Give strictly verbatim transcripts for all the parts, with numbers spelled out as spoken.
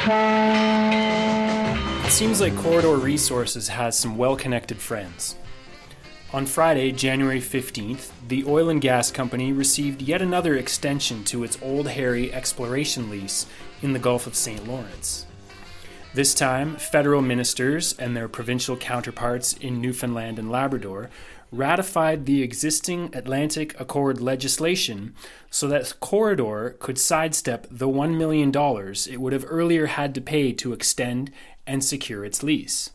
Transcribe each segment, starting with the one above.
It seems like Corridor Resources has some well-connected friends. On Friday, January fifteenth, the oil and gas company received yet another extension to its Old Harry exploration lease in the Gulf of Saint Lawrence. This time, federal ministers and their provincial counterparts in Newfoundland and Labrador ratified the existing Atlantic Accord legislation so that Corridor could sidestep the one million dollars it would have earlier had to pay to extend and secure its lease.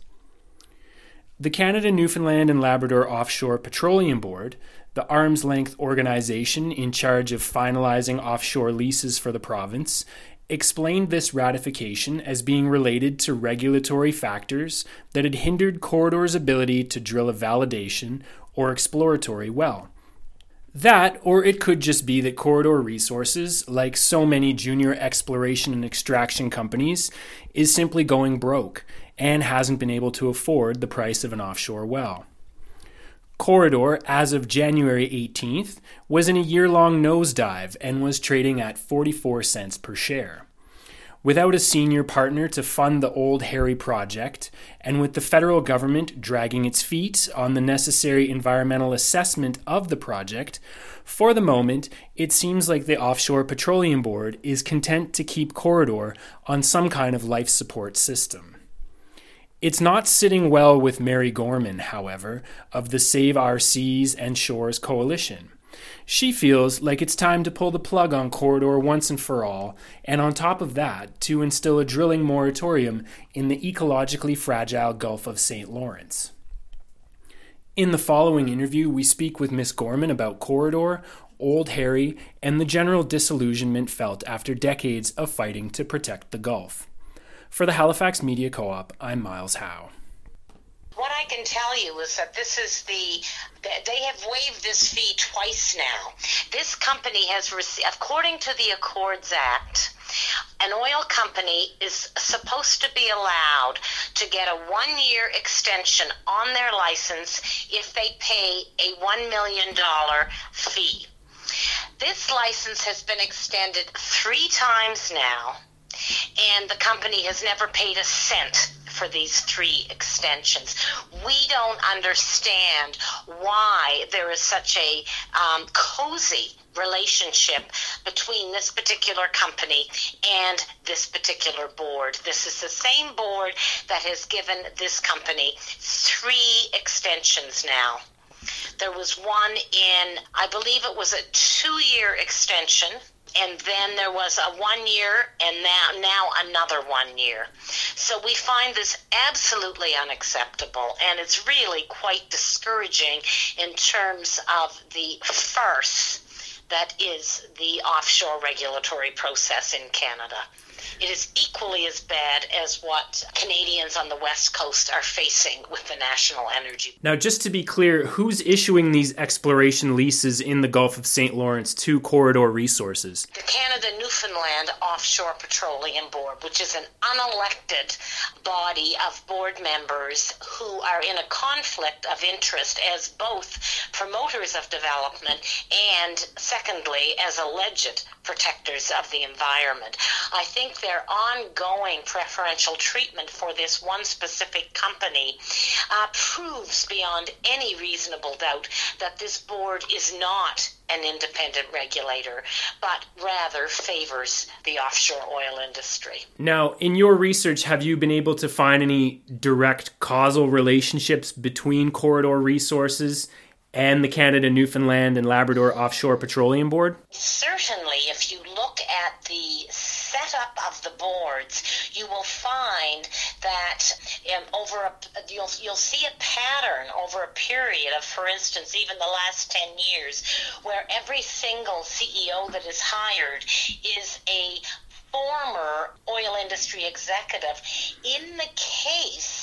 The Canada, Newfoundland and Labrador Offshore Petroleum Board, the arm's-length organization in charge of finalizing offshore leases for the province, explained this ratification as being related to regulatory factors that had hindered Corridor's ability to drill a validation or exploratory well. That, or it could just be that Corridor Resources, like so many junior exploration and extraction companies, is simply going broke and hasn't been able to afford the price of an offshore well. Corridor, as of January eighteenth, was in a year-long nosedive and was trading at forty-four cents per share. Without a senior partner to fund the Old Harry project, and with the federal government dragging its feet on the necessary environmental assessment of the project, for the moment, it seems like the Offshore Petroleum Board is content to keep Corridor on some kind of life support system. It's not sitting well with Mary Gorman, however, of the Save Our Seas and Shores Coalition. She feels like it's time to pull the plug on Corridor once and for all, and on top of that, to instill a drilling moratorium in the ecologically fragile Gulf of Saint Lawrence. In the following interview, we speak with Miss Gorman about Corridor, Old Harry, and the general disillusionment felt after decades of fighting to protect the Gulf. For the Halifax Media Co-op, I'm Miles Howe. What I can tell you is that this is the, they have waived this fee twice now. This company has received, according to the Accords Act, an oil company is supposed to be allowed to get a one-year extension on their license if they pay a one million dollars fee. This license has been extended three times now, and the company has never paid a cent for these three extensions. We don't understand why there is such a um, cozy relationship between this particular company and this particular board. This is the same board that has given this company three extensions now. There was one in, I believe it was a two-year extension, and then there was a one year, and now, now another one year. So we find this absolutely unacceptable, and it's really quite discouraging in terms of the farce that is the offshore regulatory process in Canada. It is equally as bad as what Canadians on the West Coast are facing with the National Energy. Now, just to be clear, who's issuing these exploration leases in the Gulf of Saint Lawrence to Corridor Resources? The Canada Newfoundland Offshore Petroleum Board, which is an unelected body of board members who are in a conflict of interest as both promoters of development and, secondly, as alleged protectors of the environment. I think their ongoing preferential treatment for this one specific company uh, proves beyond any reasonable doubt that this board is not an independent regulator, but rather favors the offshore oil industry. Now, in your research, have you been able to find any direct causal relationships between Corridor Resources and the Canada, Newfoundland and Labrador Offshore Petroleum Board? Certainly, if you look at the setup of the boards, you will find that um, over a, you'll you'll see a pattern over a period of, for instance, even the last ten years, where every single C E O that is hired is a former oil industry executive. In the case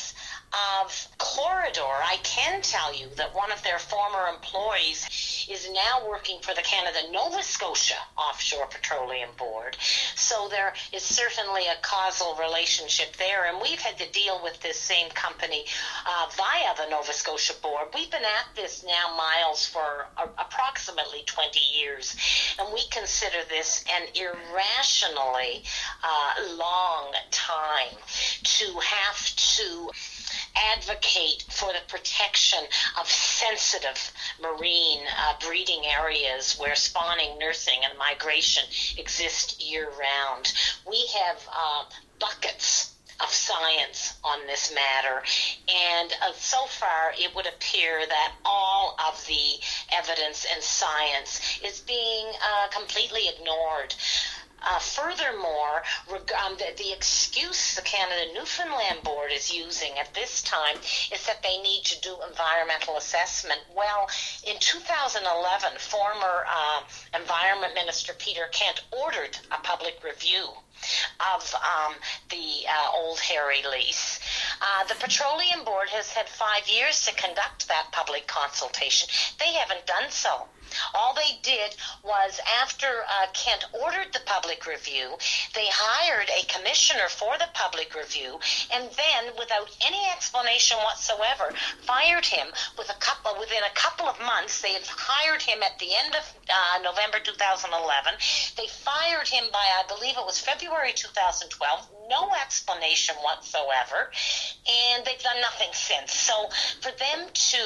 of Corridor, I can tell you that one of their former employees is now working for the Canada Nova Scotia Offshore Petroleum Board. So there is certainly a causal relationship there, and we've had to deal with this same company uh, via the Nova Scotia Board. We've been at this now, Miles, for uh, approximately twenty years. And we consider this an irrationally uh, long time to have to advocate for the protection of sensitive marine uh, breeding areas where spawning, nursing, and migration exist year-round. We have uh, buckets of science on this matter, and uh, so far it would appear that all of the evidence and science is being uh, completely ignored. Uh, furthermore, reg- um, the, the excuse the Canada Newfoundland Board is using at this time is that they need to do environmental assessment. Well, in two thousand eleven, former uh, Environment Minister Peter Kent ordered a public review of um, the uh, Old Harry lease. Uh, the Petroleum Board has had five years to conduct that public consultation. They haven't done so. All they did was, after uh, Kent ordered the public review, they hired a commissioner for the public review, and then, without any explanation whatsoever, fired him with a couple within a couple of months. They had hired him at the end of uh, November two thousand eleven. They fired him by, I believe it was February two thousand twelve. No explanation whatsoever, and they've done nothing since. So for them to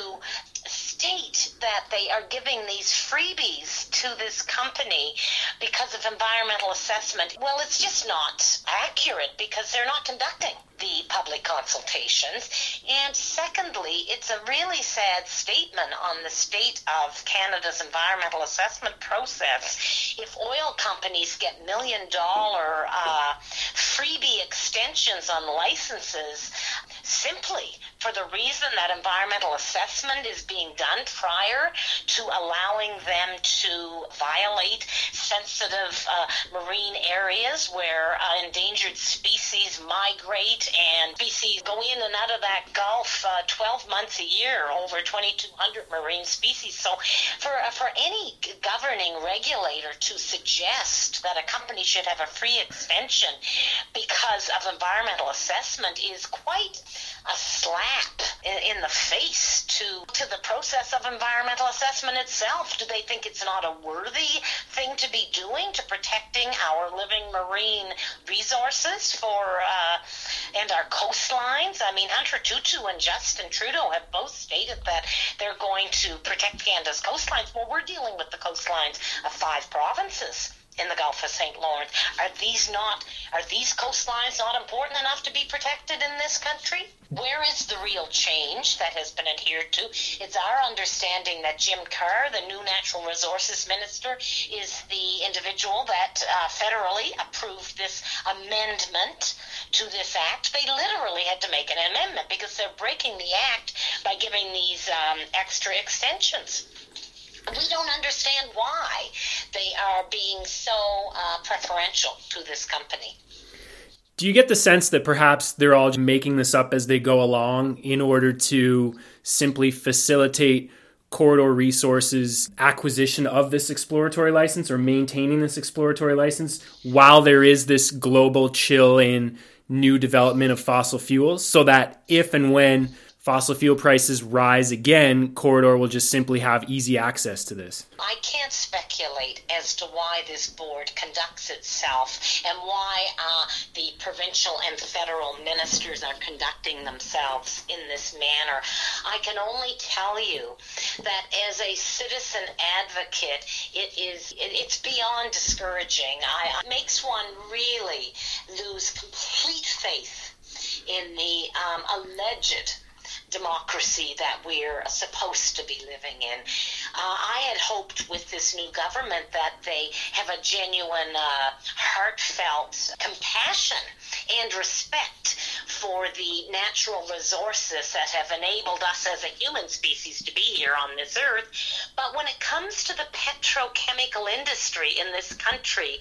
state that they are giving these freebies to this company because of environmental assessment, well, it's just not accurate because they're not conducting the public consultations. And secondly, it's a really sad statement on the state of Canada's environmental assessment process if oil companies get million dollar uh, freebie extensions on licenses simply for the reason that environmental assessment is being done prior to allowing them to violate sensitive uh, marine areas where uh, endangered species migrate and species go in and out of that Gulf uh, twelve months a year, over twenty-two hundred marine species. So for, uh, for any governing regulator to suggest that a company should have a free extension because of environmental assessment is quite a slap in, in the face to, to the process of environmental assessment itself. Do they think it's not a worthy thing to be doing to protecting our living marine resources for uh, and our coastlines? I mean, Hunter Tutu and Justin Trudeau have both stated that they're going to protect Canada's coastlines. Well, we're dealing with the coastlines of five provinces in the Gulf of Saint Lawrence. Are these not, are these coastlines not important enough to be protected in this country? Where is the real change that has been adhered to? It's our understanding that Jim Carr, the new Natural Resources Minister, is the individual that uh, federally approved this amendment to this act. They literally had to make an amendment because they're breaking the act by giving these um, extra extensions. We don't understand why they are being so uh, preferential to this company. Do you get the sense that perhaps they're all making this up as they go along in order to simply facilitate Corridor Resources' acquisition of this exploratory license or maintaining this exploratory license while there is this global chill in new development of fossil fuels, so that if and when fossil fuel prices rise again, Corridor will just simply have easy access to this? I can't speculate as to why this board conducts itself and why uh, the provincial and federal ministers are conducting themselves in this manner. I can only tell you that as a citizen advocate, it is it, it's beyond discouraging. I, it makes one really lose complete faith in the um, alleged democracy that we're supposed to be living in. Uh, I had hoped with this new government that they have a genuine, uh, heartfelt compassion and respect for the natural resources that have enabled us as a human species to be here on this earth. But when it comes to the petrochemical industry in this country,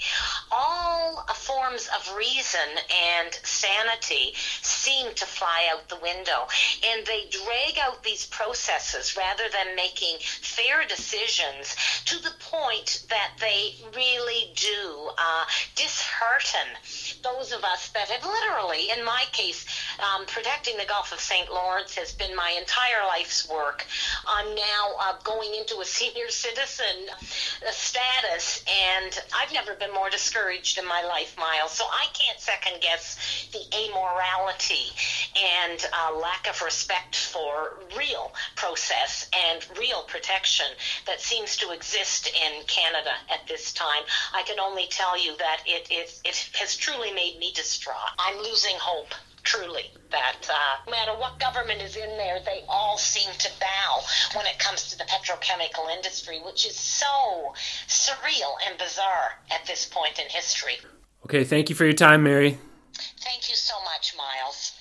all forms of reason and sanity seem to fly out the window. And they drag out these processes rather than making fair decisions to the point that they really do uh, dishearten those of us that have literally, in my case, um, protecting the Gulf of Saint Lawrence has been my entire life's work. I'm now uh, going into a senior citizen uh, status, and I've never been more discouraged in my life, Miles. So I can't second guess the amorality and uh, lack of respect for real process and real protection that seems to exist in Canada at this time. I can only tell you that it, it, it has truly made me distraught. I'm losing hope, truly, that uh, no matter what government is in there, they all seem to bow when it comes to the petrochemical industry, which is so surreal and bizarre at this point in history. Okay, thank you for your time, Mary. Thank you so much, Miles.